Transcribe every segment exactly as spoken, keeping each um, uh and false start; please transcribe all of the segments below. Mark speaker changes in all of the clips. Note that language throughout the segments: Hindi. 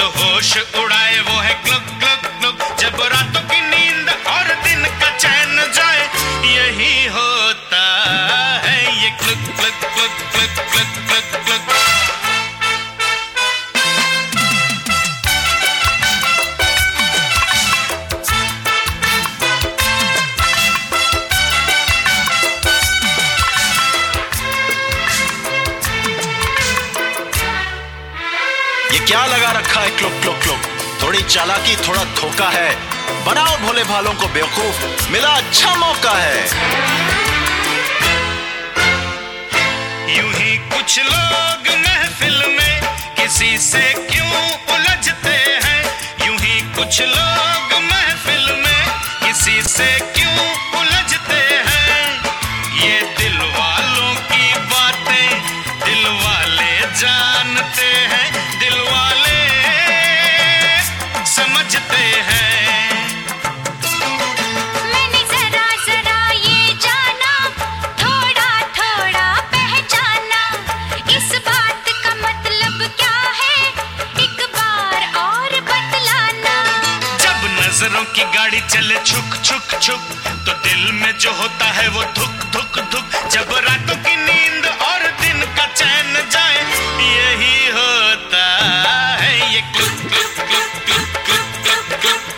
Speaker 1: जो होश उड़ाए वो है क्लुक क्लुक क्लुक। जब रातों की नींद और दिन का चैन जाए, यही होता है ये क्लुक क्लुक क्लुक क्लुक क्लुक क्लुक क्लुक।
Speaker 2: ये क्या लगा रखा है क्लुक क्लुक क्लुक? थोड़ी चालाकी थोड़ा धोखा है, बनाओ भोले भालों को बेवकूफ, मिला अच्छा मौका है।
Speaker 1: यूं ही कुछ लोग महफिल में किसी से क्यों उलझते हैं, यूं ही कुछ लोग महफिल में किसी से क्यों उलझते हैं। ये दिल वालों की बातें दिल वाले जानते हैं, दिल वाले समझते हैं।
Speaker 3: मैंने जरा जरा ये जाना, थोड़ा थोड़ा पहचाना, इस बात का मतलब क्या है, एक बार और बतलाना।
Speaker 1: जब नजरों की गाड़ी चले छुक छुक छुक, तो दिल में जो होता है वो धुक धुक धुक। जब रातों की नींद और दिन का चैन जाए, यही होता है ये क्लुक क्लुक क्लुक क्लुक क्लुक क्लुक क्लुक।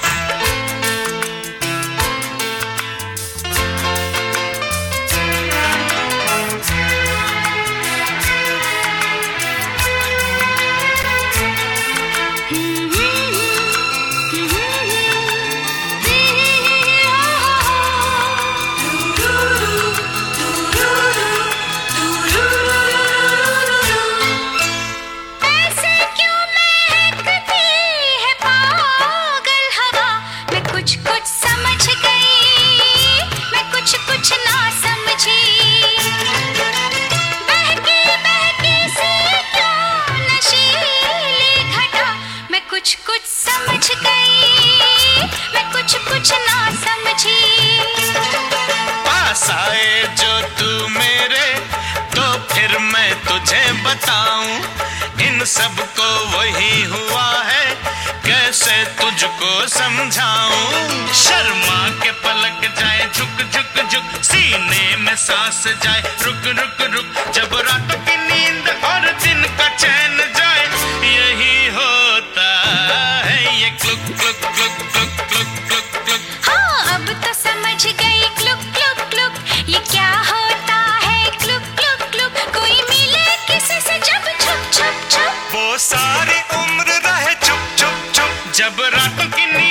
Speaker 3: कुछ कुछ समझ गई, मैं कुछ कुछ ना समझी।
Speaker 1: पास आए जो तू मेरे, तो फिर मैं तुझे बताऊं, इन सब को वही हुआ है, कैसे तुझको समझाऊं। शर्मा के पलक जाए झुक झुक झुक, सीने में सांस जाए रुक रुक रुक। जब रातों की नींद और दिन का चैन जाए, यही होता है ये क्लुक क्लुक क्लुक क्लुक क्लुक क्लुक क्लुक।
Speaker 3: हाँ, अब तो समझ गई क्लुक क्लुक क्लुक, ये क्या होता है क्लुक क्लुक क्लुक। कोई मिले किसी से जब छुप छुप छुप,
Speaker 1: वो सारी उम्र रहे चुप चुप चुप। जब रातों की